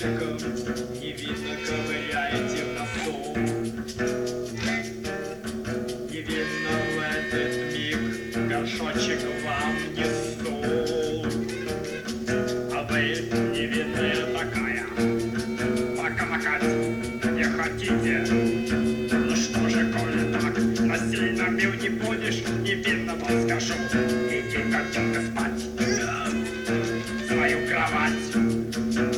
горшочком невинно ковыряете в носу. Невинно в этот миг горшочек вам несу. А вы невинная такая, покомакать не хотите. Ну что же, коли так, насильно мил не будешь, невинно вам скажу. Иди, котенка, спать в свою кровать.